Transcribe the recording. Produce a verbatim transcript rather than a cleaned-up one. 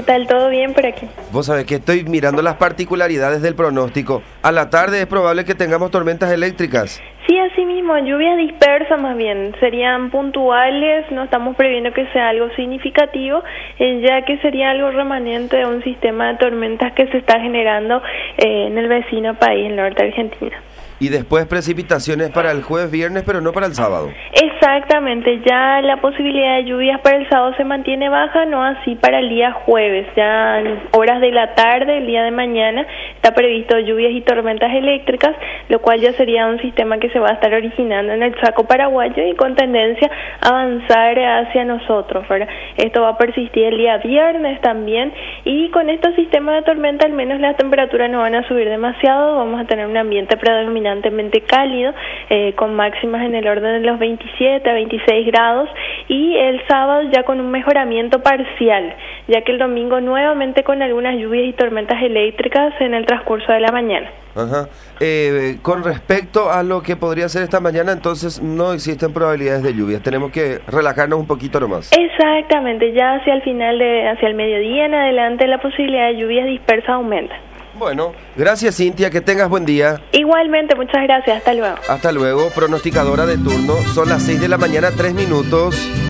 tal? ¿Todo bien por aquí? Vos sabés que estoy mirando las particularidades del pronóstico. A la tarde es probable que tengamos tormentas eléctricas. Sí, así mismo, lluvias dispersas más bien, serían puntuales, no estamos previendo que sea algo significativo, eh, ya que sería algo remanente de un sistema de tormentas que se está generando eh, en el vecino país, el norte de Argentina. Y después precipitaciones para el jueves, viernes, pero no para el sábado. Exactamente, ya la posibilidad de lluvias para el sábado se mantiene baja, no así para el día jueves, ya en horas de la tarde, el día de mañana, está previsto lluvias y tormentas eléctricas, lo cual ya sería un sistema que se va a estar originando en el Chaco paraguayo y con tendencia a avanzar hacia nosotros, ¿verdad? Esto va a persistir el día viernes también, y con estos sistemas de tormenta al menos las temperaturas no van a subir demasiado, vamos a tener un ambiente predominante cálido, eh, con máximas en el orden de los veintisiete a veintiséis grados, y el sábado ya con un mejoramiento parcial, ya que el domingo nuevamente con algunas lluvias y tormentas eléctricas en el transcurso de la mañana. Ajá. Eh, con respecto a lo que podría ser esta mañana, entonces no existen probabilidades de lluvias, tenemos que relajarnos un poquito nomás. Exactamente, ya hacia el final, de hacia el mediodía en adelante la posibilidad de lluvias dispersas aumenta. Bueno, gracias Cintia, que tengas buen día. Igualmente, muchas gracias, hasta luego. Hasta luego, pronosticadora de turno, son las seis de la mañana, tres minutos.